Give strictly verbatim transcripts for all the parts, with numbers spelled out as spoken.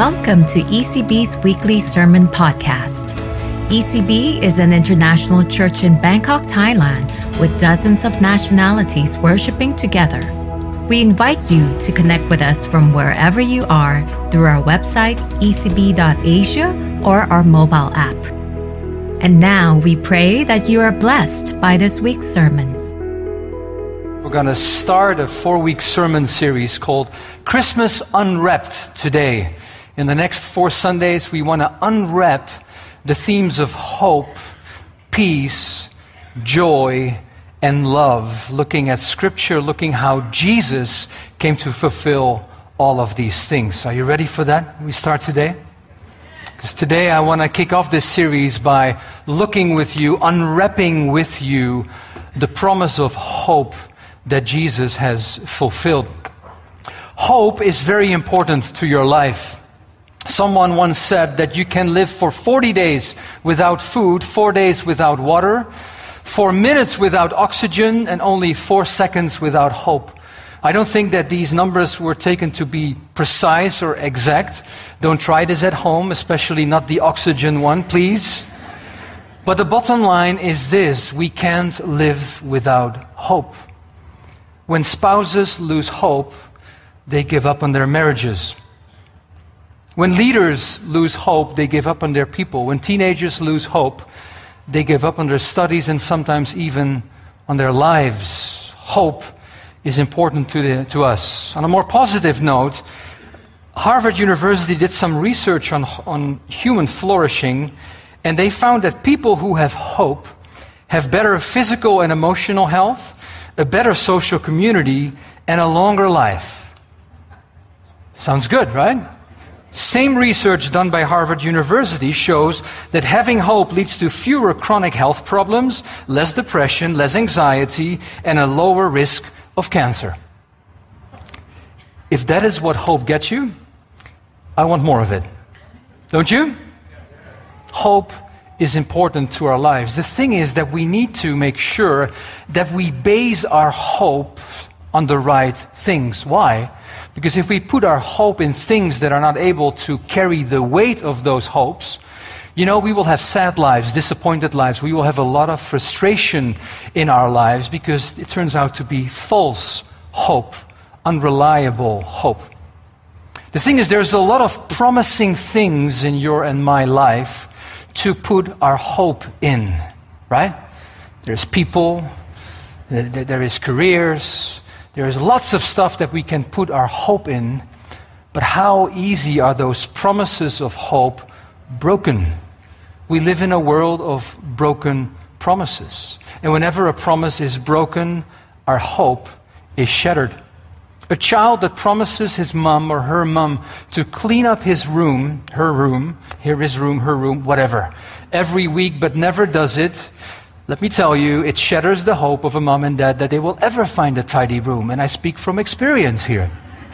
Welcome to E C B's weekly sermon podcast. E C B is an international church in Bangkok, Thailand, with dozens of nationalities worshiping together. We invite you to connect with us from wherever you are through our website, e c b dot asia, or our mobile app. And now we pray that you are blessed by this week's sermon. We're going to start a four-week sermon series called Christmas Unwrapped today. In the next four Sundays, we want to unwrap the themes of hope, peace, joy, and love, looking at Scripture, looking how Jesus came to fulfill all of these things. Are you ready for that? We start today? Because today I want to kick off this series by looking with you, unwrapping with you the promise of hope that Jesus has fulfilled. Hope is very important to your life. Someone once said that you can live for forty days without food, four days without water, four minutes without oxygen, and only four seconds without hope. I don't think that these numbers were taken to be precise or exact. Don't try this at home, especially not the oxygen one, please. But the bottom line is this: we can't live without hope. When spouses lose hope, they give up on their marriages. When leaders lose hope, they give up on their people. When teenagers lose hope, they give up on their studies and sometimes even on their lives. Hope is important to, the, to us. On a more positive note, Harvard University did some research on, on human flourishing, and they found that people who have hope have better physical and emotional health, a better social community, and a longer life. Sounds good, right? Same research done by Harvard University shows that having hope leads to fewer chronic health problems, less depression, less anxiety, and a lower risk of cancer. If that is what hope gets you, I want more of it. Don't you? Hope is important to our lives. The thing is that we need to make sure that we base our hope on the right things. Why? Because if we put our hope in things that are not able to carry the weight of those hopes, you know, we will have sad lives, disappointed lives. We will have a lot of frustration in our lives because it turns out to be false hope, unreliable hope. The thing is, there's a lot of promising things in your and my life to put our hope in, right? There's people, there is careers, there's lots of stuff that we can put our hope in, but how easy are those promises of hope broken? We live in a world of broken promises. And whenever a promise is broken, our hope is shattered. A child that promises his mom or her mom to clean up his room, her room, here his room, her room, whatever, every week but never does it, let me tell you, it shatters the hope of a mom and dad that they will ever find a tidy room. And I speak from experience here.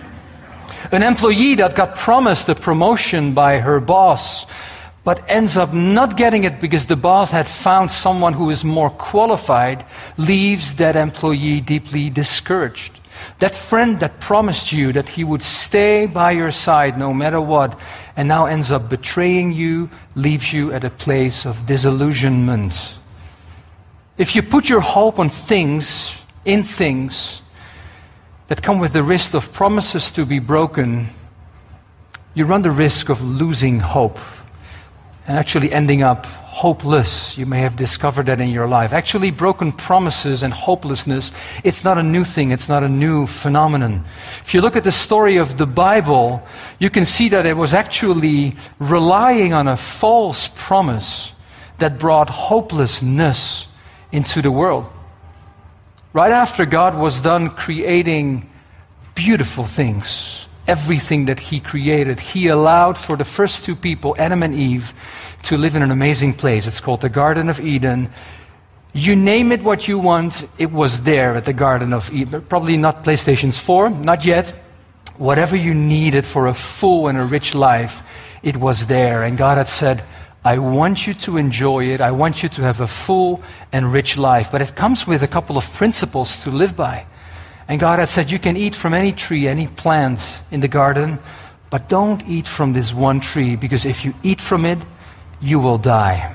An employee that got promised a promotion by her boss, but ends up not getting it because the boss had found someone who is more qualified, leaves that employee deeply discouraged. That friend that promised you that he would stay by your side no matter what, and now ends up betraying you, leaves you at a place of disillusionment. If you put your hope on things, in things, that come with the risk of promises to be broken, you run the risk of losing hope and actually ending up hopeless. You may have discovered that in your life. Actually, broken promises and hopelessness, it's not a new thing. It's not a new phenomenon. If you look at the story of the Bible, you can see that it was actually relying on a false promise that brought hopelessness into the world. Right after God was done creating beautiful things, everything that He created, He allowed for the first two people, Adam and Eve, to live in an amazing place. It's called the Garden of Eden. You name it what you want, it was there at the Garden of Eden. Probably not PlayStation four, not yet. Whatever you needed for a full and a rich life, it was there. And God had said, I want you to enjoy it. I want you to have a full and rich life. But it comes with a couple of principles to live by. And God had said, you can eat from any tree, any plant in the garden, but don't eat from this one tree, because if you eat from it, you will die.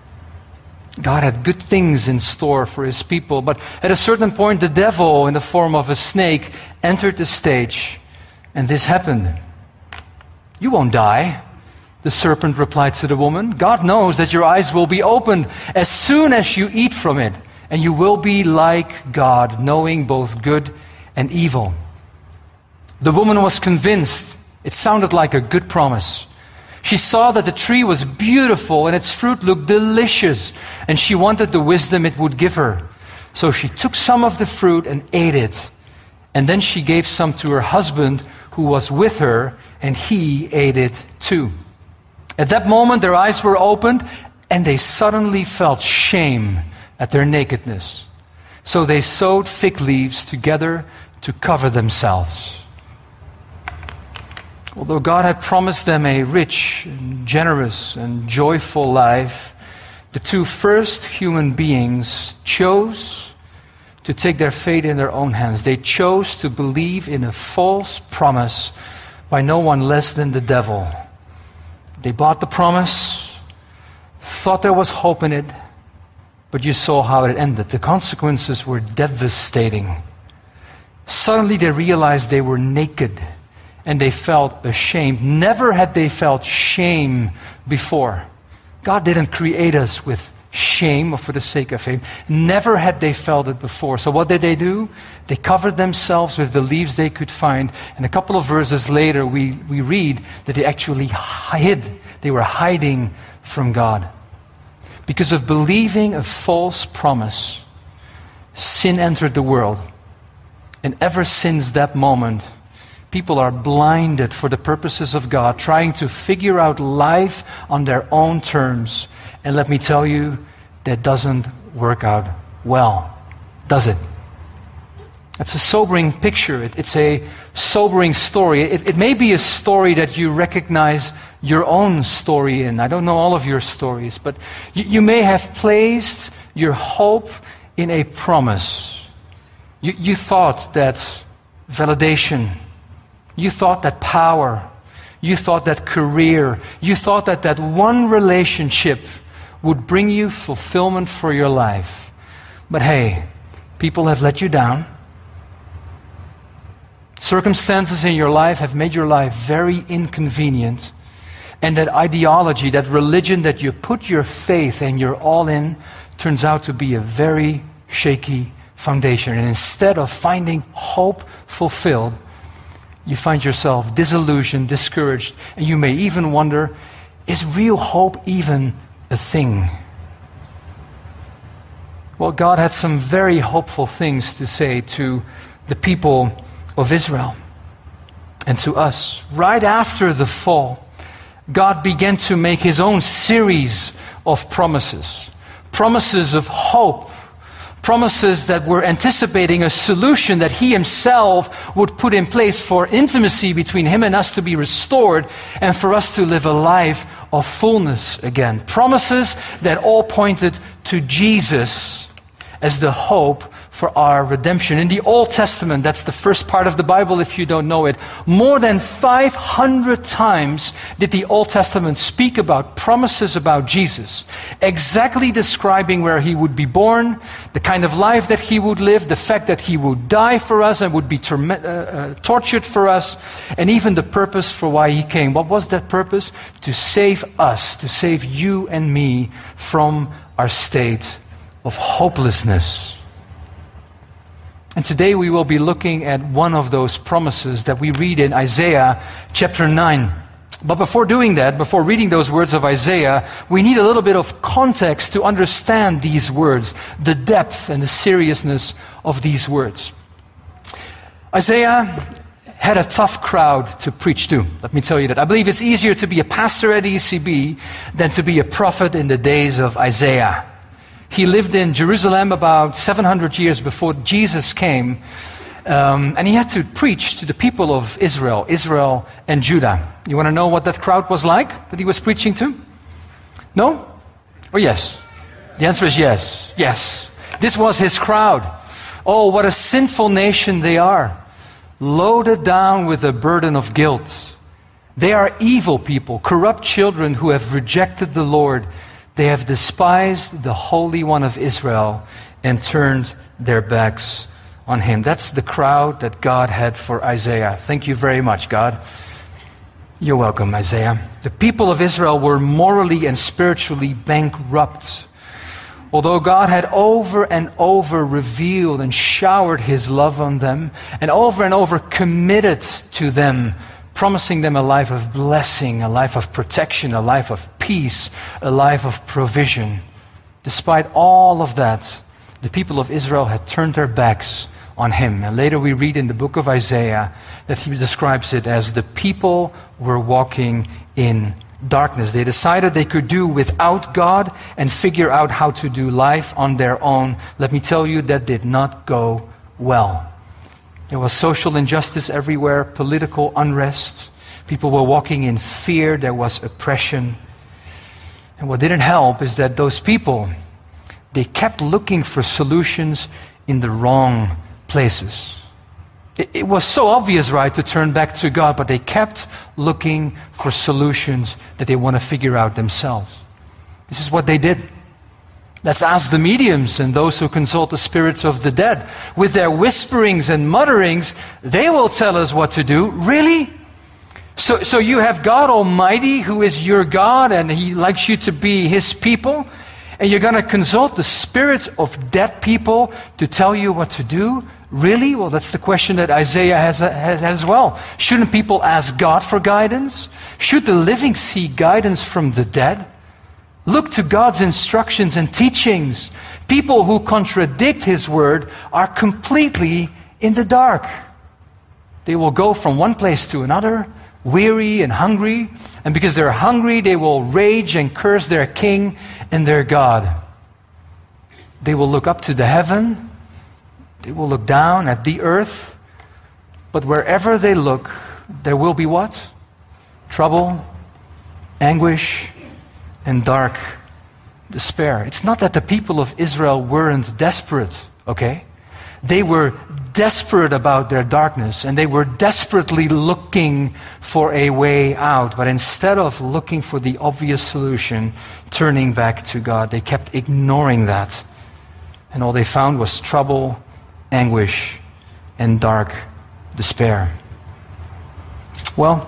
God had good things in store for his people, but at a certain point, the devil, in the form of a snake, entered the stage, and this happened. You won't die, the serpent replied to the woman. God knows that your eyes will be opened as soon as you eat from it, and you will be like God, knowing both good and evil. The woman was convinced. It sounded like a good promise. She saw that the tree was beautiful and its fruit looked delicious, and she wanted the wisdom it would give her. So she took some of the fruit and ate it. And then she gave some to her husband who was with her, and he ate it too. At that moment, their eyes were opened, and they suddenly felt shame at their nakedness. So they sewed fig leaves together to cover themselves. Although God had promised them a rich, and generous, and joyful life, the two first human beings chose to take their fate in their own hands. They chose to believe in a false promise by no one less than the devil. They bought the promise, thought there was hope in it, but you saw how it ended. The consequences were devastating. Suddenly they realized they were naked, and they felt ashamed. Never had they felt shame before. God didn't create us with shame or for the sake of shame. Never had they felt it before. So what did they do? They covered themselves with the leaves they could find. And a couple of verses later, we, we read that they actually hid. They were hiding from God. Because of believing a false promise, sin entered the world. And ever since that moment, people are blinded for the purposes of God, trying to figure out life on their own terms. And let me tell you, that doesn't work out well, does it? It's a sobering picture. It, it's a sobering story. It, it may be a story that you recognize your own story in. I don't know all of your stories, but you, you may have placed your hope in a promise. You, you thought that validation, you thought that power, you thought that career, you thought that that one relationship would bring you fulfillment for your life. But hey, people have let you down. Circumstances in your life have made your life very inconvenient. And that ideology, that religion that you put your faith and your all in, turns out to be a very shaky foundation. And instead of finding hope fulfilled, you find yourself disillusioned, discouraged, and you may even wonder, is real hope even a thing? Well, God had some very hopeful things to say to the people of Israel and to us. Right after the fall, God began to make his own series of promises. Promises of hope. Promises that were anticipating a solution that he himself would put in place for intimacy between him and us to be restored and for us to live a life of fullness again. Promises that all pointed to Jesus as the hope for our redemption. In the Old Testament, that's the first part of the Bible if you don't know it, more than five hundred times did the Old Testament speak about promises about Jesus, exactly describing where he would be born, the kind of life that he would live, the fact that he would die for us and would be tor- uh, uh, tortured for us, and even the purpose for why he came. What was that purpose? To save us, to save you and me from our state of hopelessness. And today we will be looking at one of those promises that we read in Isaiah chapter nine. But before doing that, before reading those words of Isaiah, we need a little bit of context to understand these words, the depth and the seriousness of these words. Isaiah had a tough crowd to preach to. Let me tell you that. I believe it's easier to be a pastor at E C B than to be a prophet in the days of Isaiah. He lived in Jerusalem about seven hundred years before Jesus came, um, and he had to preach to the people of Israel, Israel and Judah. You want to know what that crowd was like that he was preaching to? No? Or yes? The answer is yes. Yes. This was his crowd. Oh, what a sinful nation they are, loaded down with the burden of guilt They are evil people, corrupt children who have rejected the Lord. They have despised the Holy One of Israel and turned their backs on him. That's the crowd that God had for Isaiah. Thank you very much, God. You're welcome, Isaiah. The people of Israel were morally and spiritually bankrupt. Although God had over and over revealed and showered his love on them, and over and over committed to them, promising them a life of blessing, a life of protection, a life of peace, a life of provision. Despite all of that, the people of Israel had turned their backs on him. And later we read in the book of Isaiah that he describes it as the people were walking in darkness. They decided they could do without God and figure out how to do life on their own. Let me tell you, that did not go well. There was social injustice everywhere, political unrest. People were walking in fear. There was oppression. And what didn't help is that those people, they kept looking for solutions in the wrong places. It, it was so obvious, right, to turn back to God, but they kept looking for solutions that they want to figure out themselves. This is what they did. Let's ask the mediums and those who consult the spirits of the dead. With their whisperings and mutterings, they will tell us what to do. Really? So, so you have God Almighty, who is your God, and he likes you to be his people, and you're going to consult the spirits of dead people to tell you what to do? Really? Well, that's the question that Isaiah has, has as well. Shouldn't people ask God for guidance? Should the living seek guidance from the dead? Look to God's instructions and teachings. People who contradict his word are completely in the dark. They will go from one place to another, weary and hungry, and because they're hungry, they will rage and curse their king and their God. They will look up to the heaven, they will look down at the earth, but wherever they look, there will be what? Trouble, anguish, and dark despair. It's not that the people of Israel weren't desperate, okay? They were desperate about their darkness, and they were desperately looking for a way out. But instead of looking for the obvious solution, turning back to God, they kept ignoring that. And all they found was trouble, anguish, and dark despair. Well,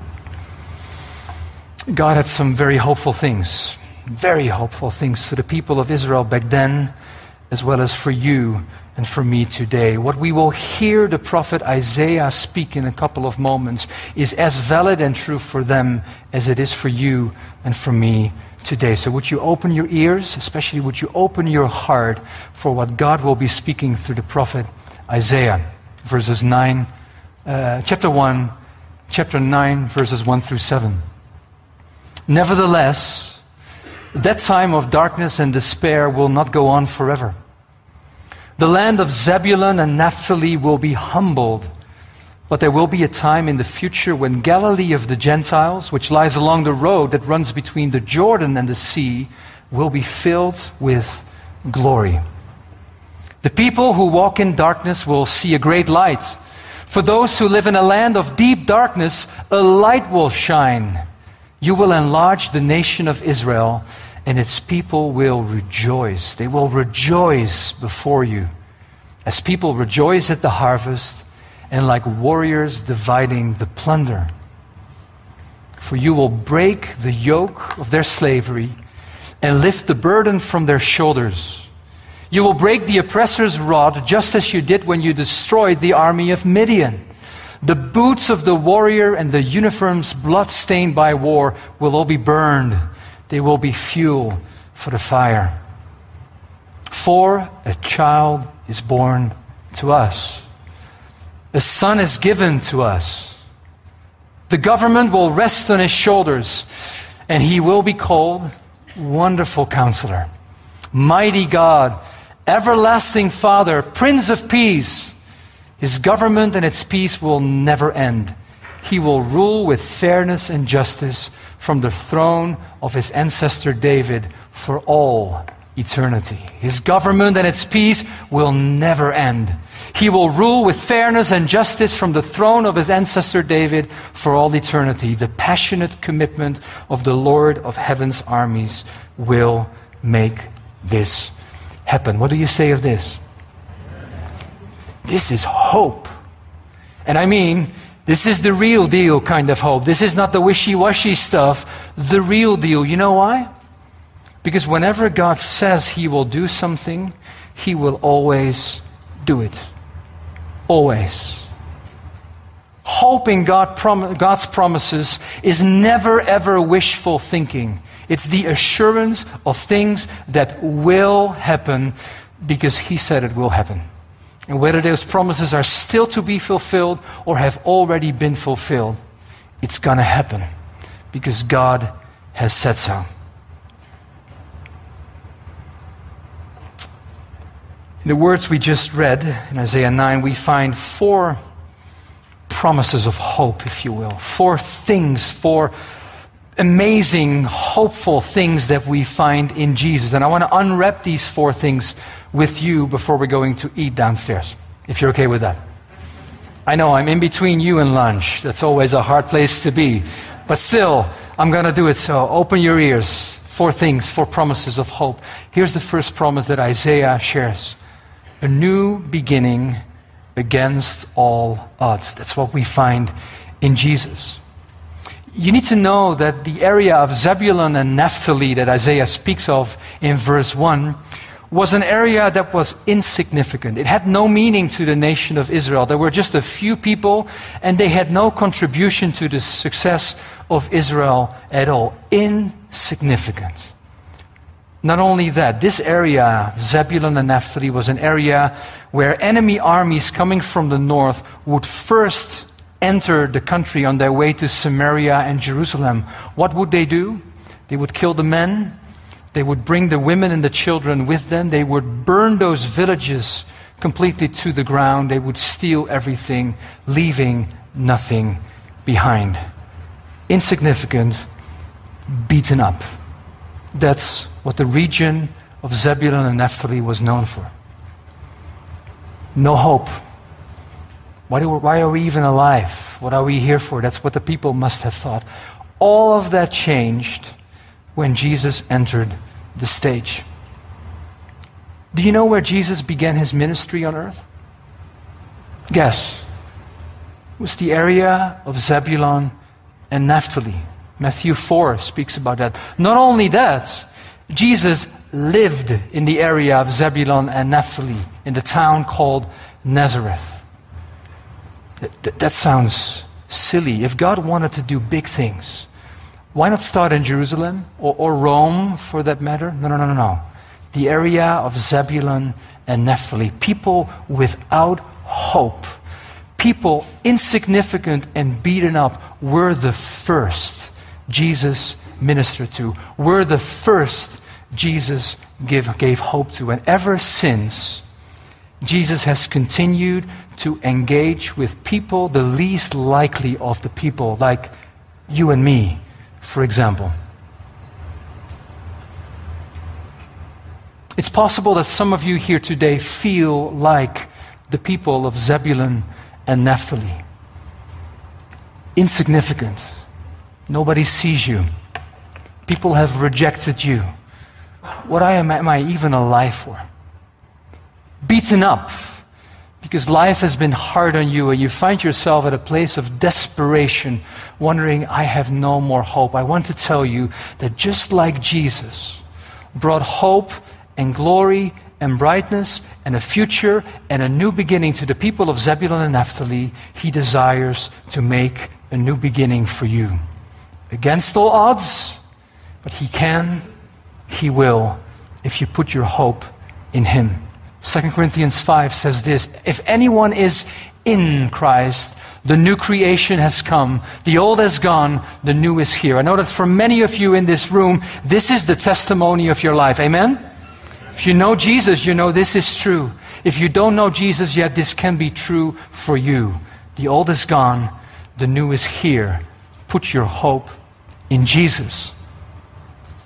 God had some very hopeful things, very hopeful things for the people of Israel back then, as well as for you and for me today. What we will hear the prophet Isaiah speak in a couple of moments is as valid and true for them as it is for you and for me today. So would you open your ears, especially would you open your heart for what God will be speaking through the prophet Isaiah, verses nine, uh, chapter one, chapter nine, verses one through seven. Nevertheless, that time of darkness and despair will not go on forever. The land of Zebulun and Naphtali will be humbled, but there will be a time in the future when Galilee of the Gentiles, which lies along the road that runs between the Jordan and the sea, will be filled with glory. The people who walk in darkness will see a great light. For those who live in a land of deep darkness, a light will shine. You will enlarge the nation of Israel, and its people will rejoice. They will rejoice before you, as people rejoice at the harvest, and like warriors dividing the plunder. For you will break the yoke of their slavery and lift the burden from their shoulders. You will break the oppressor's rod, just as you did when you destroyed the army of Midian. The boots of the warrior and the uniforms blood-stained by war will all be burned. They will be fuel for the fire. For a child is born to us. A son is given to us. The government will rest on his shoulders, and he will be called Wonderful Counselor, Mighty God, Everlasting Father, Prince of Peace. His government and its peace will never end. He will rule with fairness and justice from the throne of his ancestor David for all eternity. His government and its peace will never end. He will rule with fairness and justice from the throne of his ancestor David for all eternity. The passionate commitment of the Lord of heaven's armies will make this happen. What do you say of this? This is hope. And I mean, this is the real deal kind of hope. This is not the wishy-washy stuff. The real deal. You know why? Because whenever God says He will do something, He will always do it. Always. Hope in God prom- God's promises is never ever wishful thinking. It's the assurance of things that will happen because He said it will happen. And whether those promises are still to be fulfilled or have already been fulfilled, it's going to happen because God has said so. In the words we just read in Isaiah nine, we find four promises of hope, if you will. Four things, four amazing, hopeful things that we find in Jesus. And I want to unwrap these four things with you before we're going to eat downstairs, if you're okay with that. I know I'm in between you and lunch. That's always a hard place to be. But still, I'm going to do it, so open your ears. Four things, four promises of hope. Here's the first promise that Isaiah shares. A new beginning against all odds. That's what we find in Jesus. You need to know that the area of Zebulun and Naphtali that Isaiah speaks of in verse one was an area that was insignificant. It had no meaning to the nation of Israel. There were just a few people, and they had no contribution to the success of Israel at all. Insignificant. Not only that, this area, Zebulun and Naphtali, was an area where enemy armies coming from the north would first enter the country on their way to Samaria and Jerusalem. What would they do? They would kill the men. They would bring the women and the children with them. They would burn those villages completely to the ground. They would steal everything, leaving nothing behind. Insignificant, beaten up. That's what the region of Zebulun and Naphtali was known for. No hope. Why, do, why are we even alive? What are we here for? That's what the people must have thought. All of that changed when Jesus entered the stage. Do you know where Jesus began his ministry on earth? Guess. It was the area of Zebulun and Naphtali. Matthew four speaks about that. Not only that, Jesus lived in the area of Zebulun and Naphtali, in the town called Nazareth. That, that, that sounds silly. If God wanted to do big things, why not start in Jerusalem or, or Rome for that matter? No, no, no, no, no. The area of Zebulun and Naphtali. People without hope. People insignificant and beaten up were the first Jesus ministered to. Were the first Jesus give, gave hope to. And ever since, Jesus has continued to engage with people, the least likely of the people, like you and me, for example. It's possible that some of you here today feel like the people of Zebulun and Naphtali. Insignificant. Nobody sees you. People have rejected you. What am, am I even alive for? Beaten up because life has been hard on you and you find yourself at a place of desperation, wondering, I have no more hope. I want to tell you that just like Jesus brought hope and glory and brightness and a future and a new beginning to the people of Zebulun and Naphtali, He desires to make a new beginning for you. Against all odds, but He can, He will, if you put your hope in Him. Second Corinthians five says this, if anyone is in Christ, the new creation has come. The old has gone, the new is here. I know that for many of you in this room, this is the testimony of your life. Amen? If you know Jesus, you know this is true. If you don't know Jesus yet, this can be true for you. The old is gone, the new is here. Put your hope in Jesus.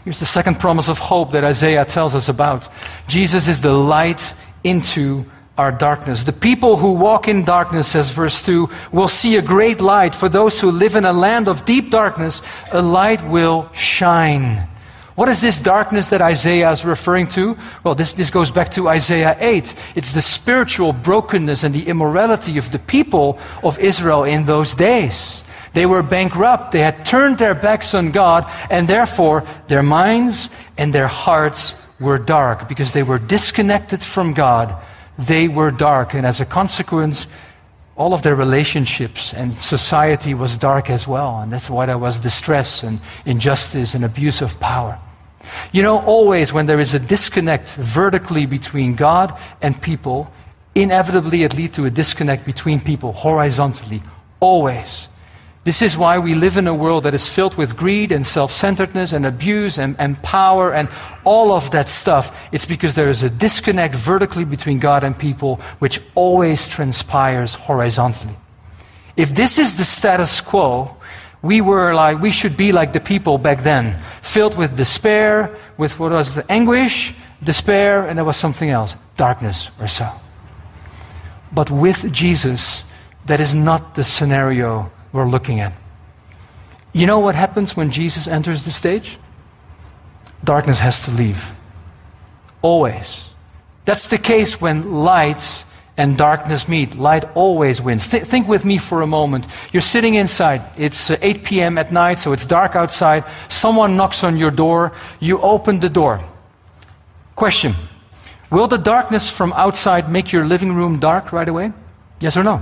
Here's the second promise of hope that Isaiah tells us about. Jesus is the light into our darkness. The people who walk in darkness, says verse two, will see a great light. For those who live in a land of deep darkness, a light will shine. What is this darkness that Isaiah is referring to? Well, this, this goes back to Isaiah eight. It's the spiritual brokenness and the immorality of the people of Israel in those days. They were bankrupt. They had turned their backs on God, and therefore their minds and their hearts were dark because they were disconnected from God. They were dark, and as a consequence, all of their relationships and society was dark as well. And that's why there was distress and injustice and abuse of power. You know, always when there is a disconnect vertically between God and people, inevitably it leads to a disconnect between people horizontally. Always. This is why we live in a world that is filled with greed and self-centeredness and abuse and, and power and all of that stuff. It's because there is a disconnect vertically between God and people, which always transpires horizontally. If this is the status quo, we were like, we should be like the people back then, filled with despair, with what was the anguish, despair, and there was something else, darkness or so. But with Jesus, that is not the scenario we're looking at. You know what happens when Jesus enters the stage? Darkness has to leave. Always. That's the case when light and darkness meet. Light always wins. Th- think with me for a moment. You're sitting inside. It's uh, eight p.m. at night, so it's dark outside. Someone knocks on your door. You open the door. Question. Will the darkness from outside make your living room dark right away? Yes or no?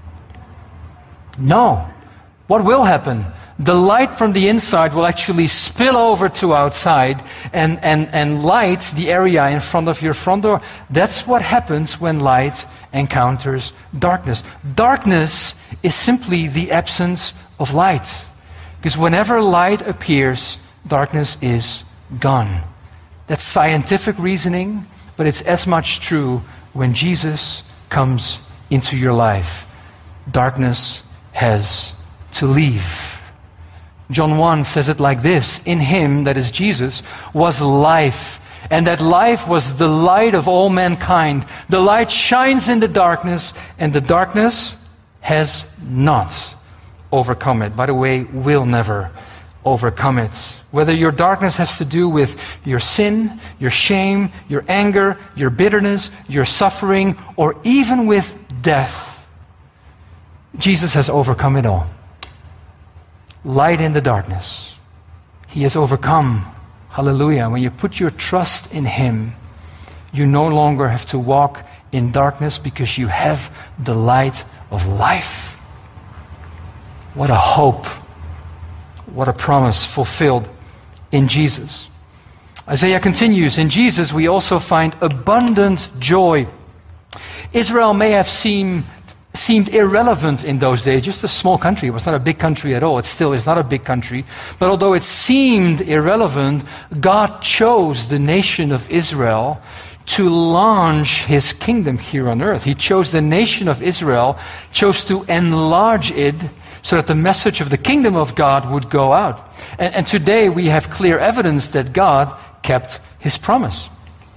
No. What will happen? The light from the inside will actually spill over to outside and, and, and light the area in front of your front door. That's what happens when light encounters darkness. Darkness is simply the absence of light. Because whenever light appears, darkness is gone. That's scientific reasoning, but it's as much true when Jesus comes into your life. Darkness has to leave. John one says it like this: in him, that is Jesus, was life, and that life was the light of all mankind. The light shines in the darkness, and the darkness has not overcome it. By the way, will never overcome it. Whether your darkness has to do with your sin, your shame, your anger, your bitterness, your suffering, or even with death, Jesus has overcome it all. Light in the darkness. He has overcome. Hallelujah. When you put your trust in Him, you no longer have to walk in darkness because you have the light of life. What a hope. What a promise fulfilled in Jesus. Isaiah continues, in Jesus we also find abundant joy. Israel may have seemed seemed irrelevant in those days, just a small country. It was not a big country at all. It still is not a big country. But although it seemed irrelevant, God chose the nation of Israel to launch His kingdom here on earth. He chose the nation of Israel, chose to enlarge it so that the message of the kingdom of God would go out. And, and today we have clear evidence that God kept His promise.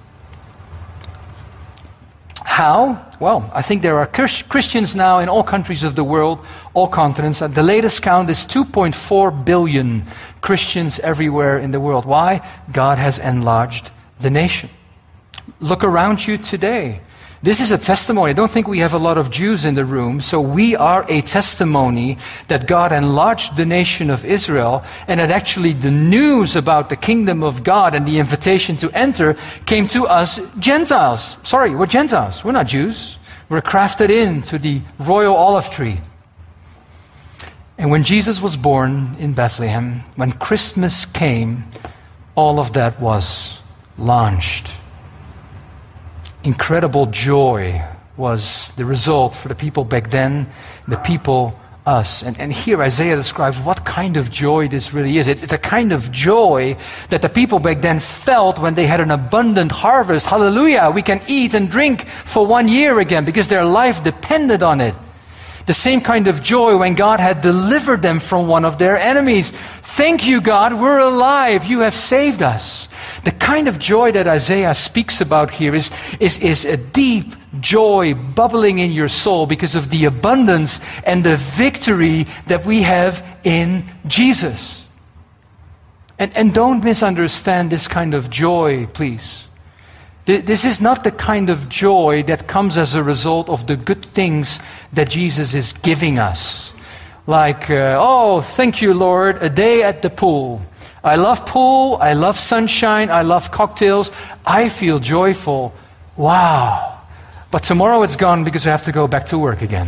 How? Well, I think there are Christians now in all countries of the world, all continents. The latest count is two point four billion Christians everywhere in the world. Why? God has enlarged the nation. Look around you today. This is a testimony. I don't think we have a lot of Jews in the room, so we are a testimony that God enlarged the nation of Israel, and that actually the news about the kingdom of God and the invitation to enter came to us Gentiles. Sorry, we're Gentiles. We're not Jews. We're crafted into the royal olive tree. And when Jesus was born in Bethlehem, when Christmas came, all of that was launched. Incredible joy was the result for the people back then, the people, us. And, and here Isaiah describes what kind of joy this really is. It's, it's a kind of joy that the people back then felt when they had an abundant harvest. Hallelujah, we can eat and drink for one year again because their life depended on it. The same kind of joy when God had delivered them from one of their enemies. Thank you, God, we're alive. You have saved us. The kind of joy that Isaiah speaks about here is, is, is a deep joy bubbling in your soul because of the abundance and the victory that we have in Jesus. And, and don't misunderstand this kind of joy, please. This is not the kind of joy that comes as a result of the good things that Jesus is giving us. Like, uh, oh, thank you, Lord, a day at the pool. I love pool, I love sunshine, I love cocktails. I feel joyful. Wow. But tomorrow it's gone because I have to go back to work again.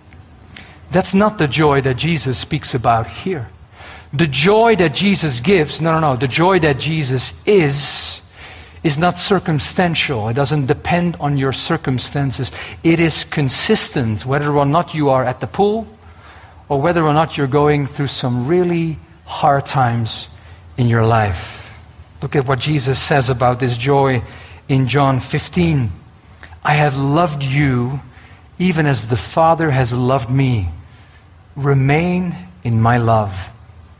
That's not the joy that Jesus speaks about here. The joy that Jesus gives, no, no, no, the joy that Jesus is, is not circumstantial. It doesn't depend on your circumstances. It is consistent, whether or not you are at the pool or whether or not you're going through some really hard times in your life. Look at what Jesus says about this joy in John fifteen. I have loved you even as the Father has loved me. Remain in my love.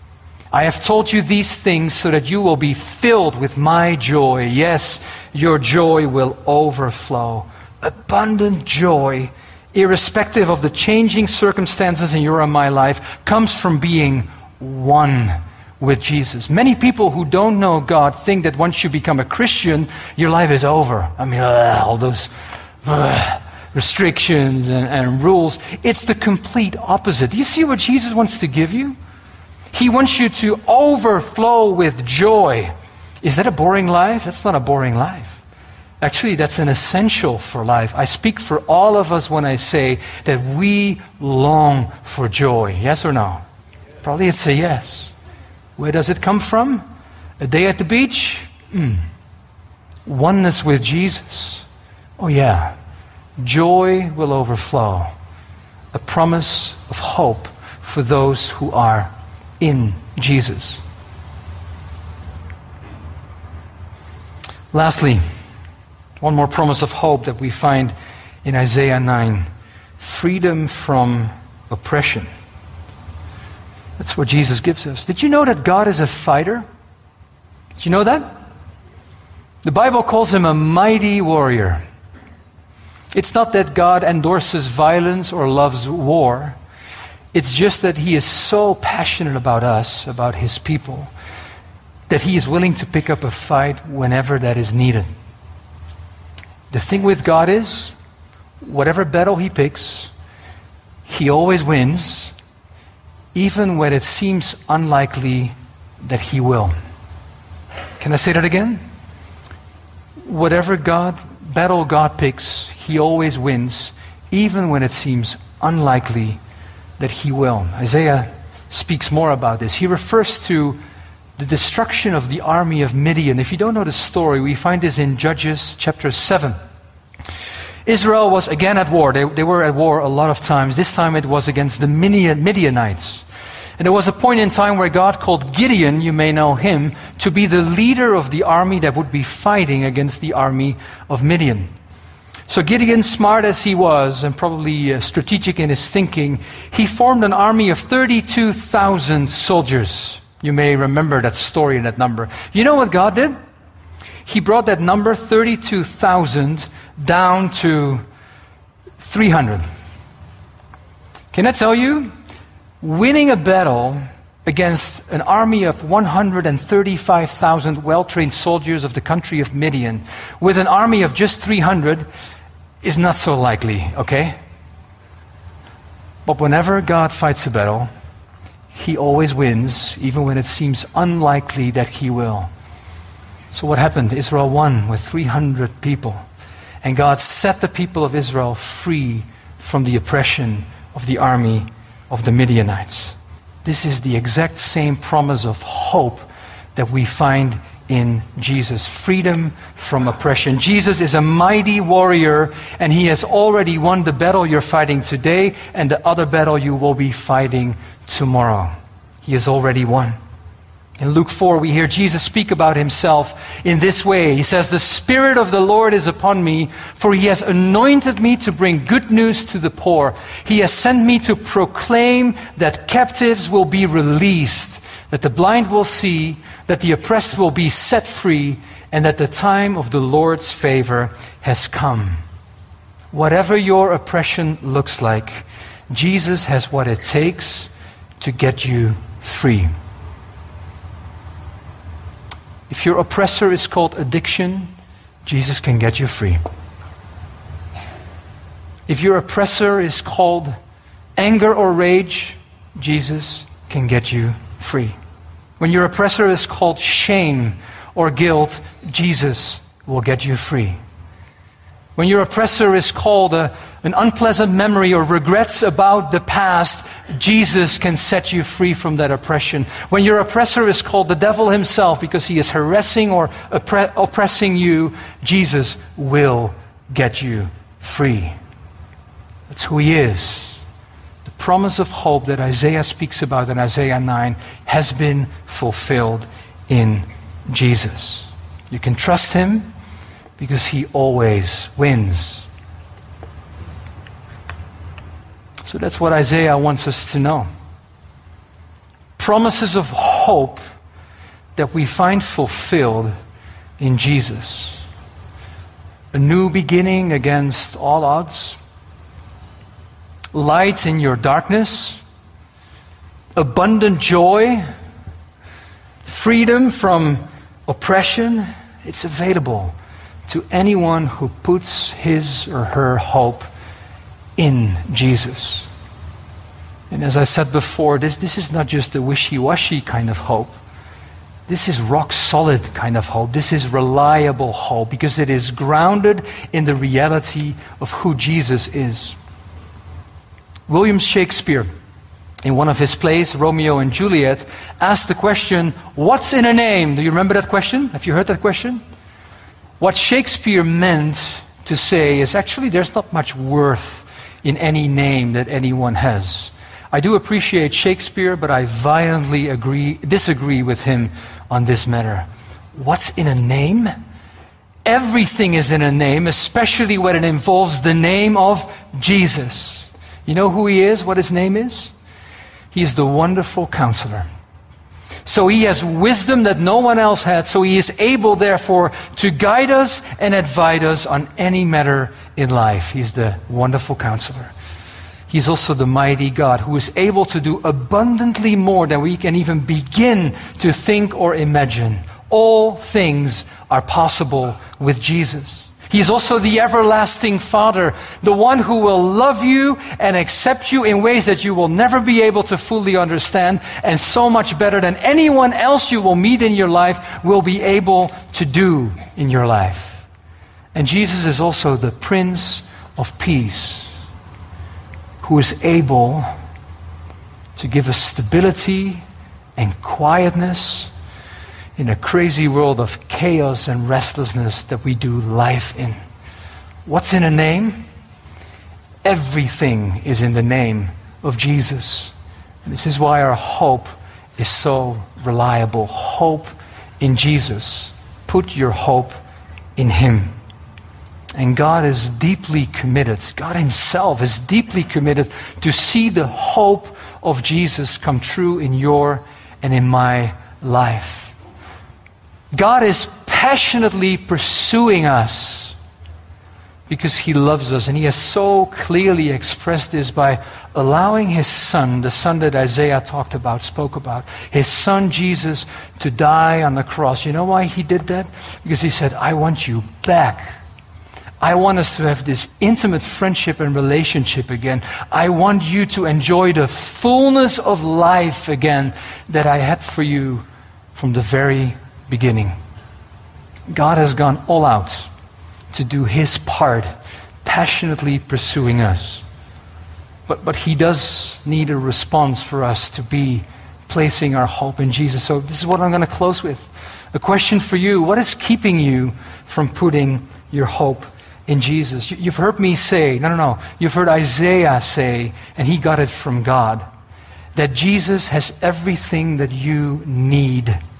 I have told you these things so that you will be filled with my joy. Yes, your joy will overflow. Abundant joy, irrespective of the changing circumstances in your and my life, comes from being one with Jesus. Many people who don't know God think that once you become a Christian, your life is over. I mean, uh, all those uh, restrictions and, and rules. It's the complete opposite. Do you see what Jesus wants to give you? He wants you to overflow with joy. Is that a boring life? That's not a boring life. Actually, that's an essential for life. I speak for all of us when I say that we long for joy. Yes or no? Probably it's a yes. Where does it come from? A day at the beach? Mm. Oneness with Jesus? Oh yeah. Joy will overflow. A promise of hope for those who are in Jesus. Lastly, one more promise of hope that we find in Isaiah nine. Freedom from oppression. That's what Jesus gives us. Did you know that God is a fighter? Did you know that? The Bible calls him a mighty warrior. It's not that God endorses violence or loves war. It's just that he is so passionate about us, about his people, that he is willing to pick up a fight whenever that is needed. The thing with God is, whatever battle he picks, he always wins, even when it seems unlikely that he will. Can I say that again? Whatever God battle God picks, he always wins, even when it seems unlikely that he will. Isaiah speaks more about this. He refers to the destruction of the army of Midian. If you don't know the story, we find this in Judges chapter seven. Israel was again at war. They, they were at war a lot of times. This time it was against the Midian, Midianites. And there was a point in time where God called Gideon, you may know him, to be the leader of the army that would be fighting against the army of Midian. So Gideon, smart as he was, and probably uh, strategic in his thinking, he formed an army of thirty-two thousand soldiers. You may remember that story and that number. You know what God did? He brought that number, thirty-two thousand, down to three hundred. Can I tell you? Winning a battle against an army of one hundred thirty-five thousand well-trained soldiers of the country of Midian with an army of just three hundred is not so likely, okay? But whenever God fights a battle, he always wins, even when it seems unlikely that he will. So what happened? Israel won with three hundred people. And God set the people of Israel free from the oppression of the army of the Midianites. This is the exact same promise of hope that we find in Jesus. Freedom from oppression. Jesus is a mighty warrior, and he has already won the battle you're fighting today and the other battle you will be fighting tomorrow. He has already won. In Luke four, we hear Jesus speak about himself in this way. He says, "The Spirit of the Lord is upon me, for he has anointed me to bring good news to the poor. He has sent me to proclaim that captives will be released, that the blind will see, that the oppressed will be set free, and that the time of the Lord's favor has come." Whatever your oppression looks like, Jesus has what it takes to get you free. If your oppressor is called addiction, Jesus can get you free. If your oppressor is called anger or rage, Jesus can get you free. When your oppressor is called shame or guilt, Jesus will get you free. When your oppressor is called a, an unpleasant memory or regrets about the past, Jesus can set you free from that oppression. When your oppressor is called the devil himself because he is harassing or oppre- oppressing you, Jesus will get you free. That's who he is. The promise of hope that Isaiah speaks about in Isaiah nine has been fulfilled in Jesus. You can trust him because he always wins. So that's what Isaiah wants us to know. Promises of hope that we find fulfilled in Jesus. A new beginning against all odds. Light in your darkness. Abundant joy. Freedom from oppression. It's available to anyone who puts his or her hope in Jesus. And as I said before, this, this is not just a wishy-washy kind of hope. This is rock-solid kind of hope. This is reliable hope because it is grounded in the reality of who Jesus is. William Shakespeare, in one of his plays, Romeo and Juliet, asked the question, "What's in a name?" Do you remember that question? Have you heard that question? What Shakespeare meant to say is actually there's not much worth in any name that anyone has. I do appreciate Shakespeare, but I violently agree, disagree with him on this matter. What's in a name? Everything is in a name, especially when it involves the name of Jesus. You know who he is, what his name is? He is the Wonderful Counselor. So he has wisdom that no one else had, so he is able, therefore, to guide us and advise us on any matter in life. He's the Wonderful Counselor. He's also the mighty God who is able to do abundantly more than we can even begin to think or imagine. All things are possible with Jesus. He is also the everlasting Father, the one who will love you and accept you in ways that you will never be able to fully understand, and so much better than anyone else you will meet in your life will be able to do in your life. And Jesus is also the Prince of Peace, who is able to give us stability and quietness in a crazy world of chaos and restlessness that we do life in. What's in a name? Everything is in the name of Jesus. And this is why our hope is so reliable. Hope in Jesus. Put your hope in him. And God is deeply committed. God himself is deeply committed to see the hope of Jesus come true in your and in my life. God is passionately pursuing us because he loves us. And he has so clearly expressed this by allowing his son, the son that Isaiah talked about, spoke about, his son Jesus to die on the cross. You know why he did that? Because he said, I want you back. I want us to have this intimate friendship and relationship again. I want you to enjoy the fullness of life again that I had for you from the very beginning. God has gone all out to do his part, passionately pursuing us. But, but he does need a response for us to be placing our hope in Jesus. So this is what I'm going to close with. A question for you. What is keeping you from putting your hope in Jesus? You've heard me say, no, no, no. You've heard Isaiah say, and he got it from God, that Jesus has everything that you need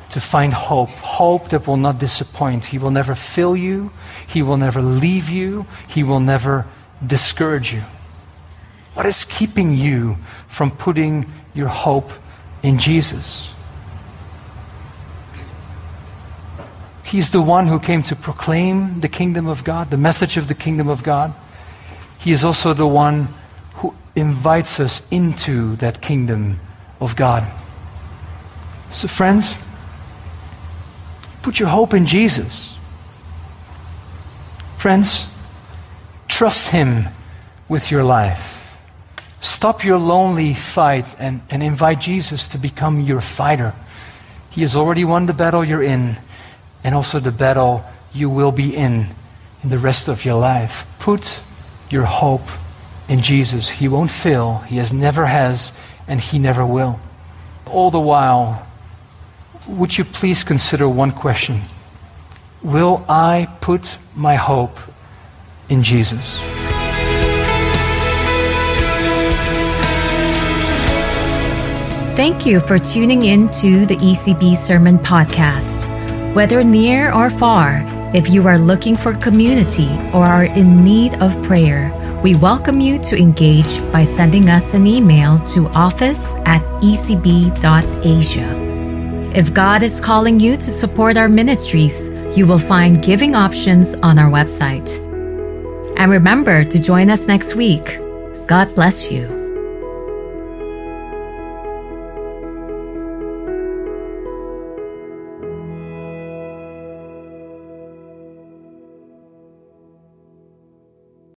to find hope, hope that will not disappoint. He will never fail you. He will never leave you. He will never discourage you. What is keeping you from putting your hope in Jesus? He's the one who came to proclaim the kingdom of God, the message of the kingdom of God. He is also the one who invites us into that kingdom of God. So friends, put your hope in Jesus. Friends, trust Him with your life. Stop your lonely fight and, and invite Jesus to become your fighter. He has already won the battle you're in, and also the battle you will be in in the rest of your life. Put your hope in Jesus. He won't fail. He has never has, and He never will. All the while, would you please consider one question? Will I put my hope in Jesus? Thank you for tuning in to the E C B Sermon Podcast. Whether near or far, if you are looking for community or are in need of prayer, we welcome you to engage by sending us an email to office at e c b dot asia. If God is calling you to support our ministries, you will find giving options on our website. And remember to join us next week. God bless you.